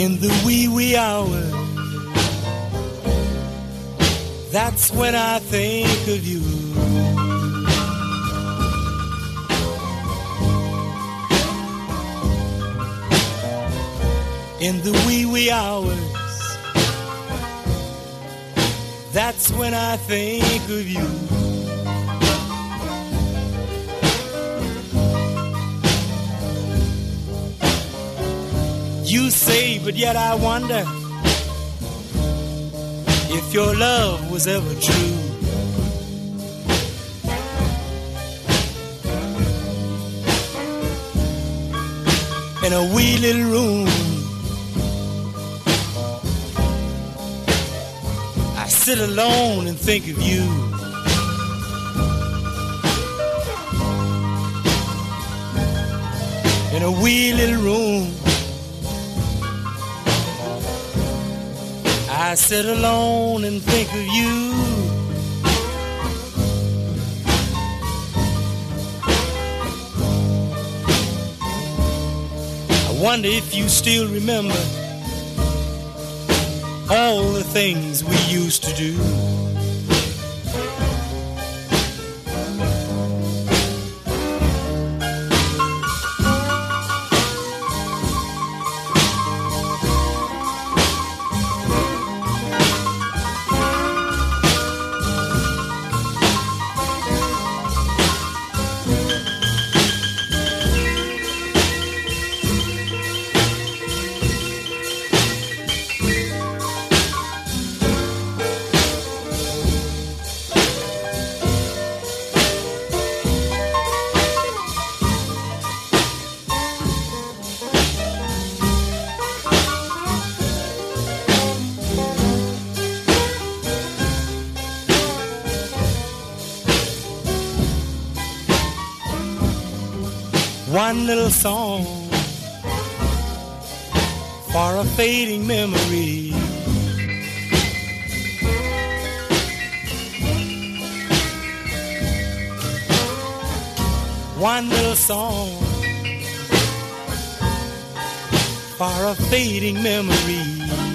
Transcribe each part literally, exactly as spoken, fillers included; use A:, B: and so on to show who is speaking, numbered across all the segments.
A: In the wee wee hours, that's when I think of you. In the wee wee hours, that's when I think of you. You say, but yet I wonder if your love was ever true. In a wee little room, I sit alone and think of you. In a wee little room, I sit alone and think of you. I wonder if you still remember all the things we used to do. One little song for a fading memory. One little song for a fading memory.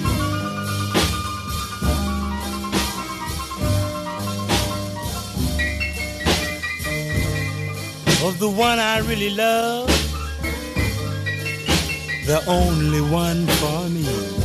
A: Of the one I really love, the only one for me.